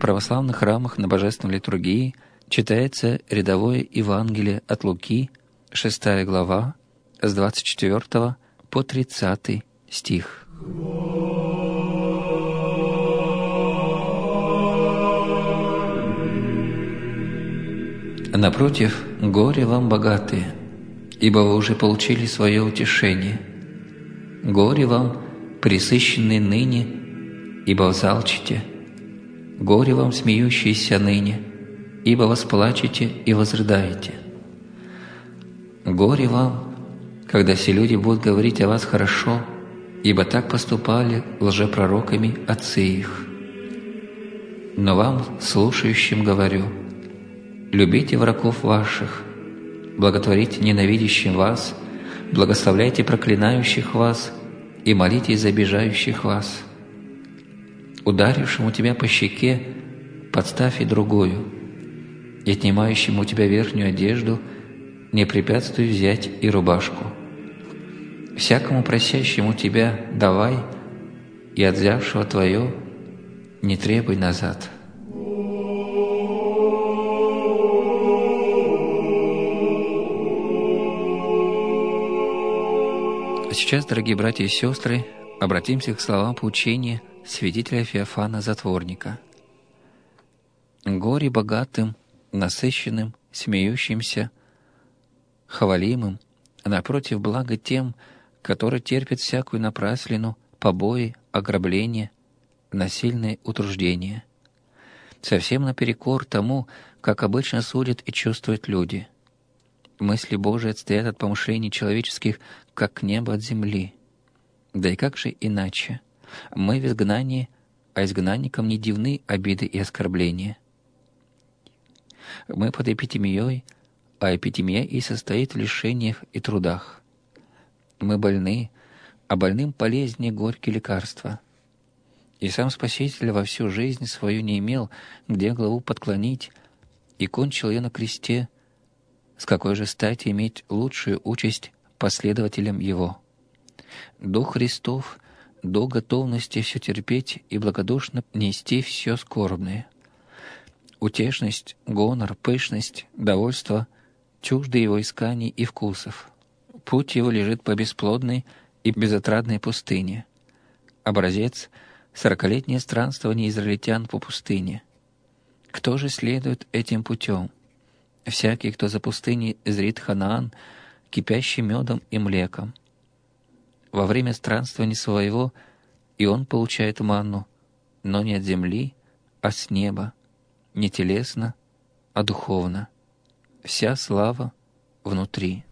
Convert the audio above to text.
православных храмах на Божественной литургии читается рядовое Евангелие от Луки, 6 глава, с 24 по 30 стих. Напротив, горе вам, богатые, ибо вы уже получили свое утешение. Горе вам, пресыщенные ныне, ибо взалчите. Горе вам, смеющиеся ныне, ибо восплачете и возрыдаете. Горе вам, когда все люди будут говорить о вас хорошо, ибо так поступали лжепророками отцы их. Но вам, слушающим, говорю: любите врагов ваших, благотворите ненавидящим вас, благословляйте проклинающих вас и молитесь за обижающих вас. Ударившему тебя по щеке подставь и другую, и отнимающему у тебя верхнюю одежду не препятствуй взять и рубашку. Всякому просящему тебя давай, и от взявшего твое не требуй назад. А сейчас, дорогие братья и сестры, обратимся к словам поучения святителя Феофана Затворника. «Горе богатым, насыщенным, смеющимся, хвалимым, напротив, благо тем, которые терпят всякую напраслину, побои, ограбления, насильные утруждения, совсем наперекор тому, как обычно судят и чувствуют люди. Мысли Божии отстоят от помышлений человеческих, как небо от земли. Да и как же иначе? Мы в изгнании, а изгнанникам не дивны обиды и оскорбления. Мы под эпитемией, а эпитемия и состоит в лишениях и трудах. Мы больны, а больным полезнее горькие лекарства. И сам Спаситель во всю жизнь свою не имел, где главу подклонить, и кончил ее на кресте. С какой же стати иметь лучшую участь последователям Его? Дух Христов, до готовности все терпеть и благодушно нести все скорбное. Утешность, гонор, пышность, довольство чужды его исканий и вкусов. Путь его лежит по бесплодной и безотрадной пустыне. Образец — 40-летнее странствование израильтян по пустыне. Кто же следует этим путем? Всякий, кто за пустыней зрит Ханаан, кипящий медом и млеком. Во время странствования своего и он получает манну, но не от земли, а с неба, не телесно, а духовно. Вся слава внутри.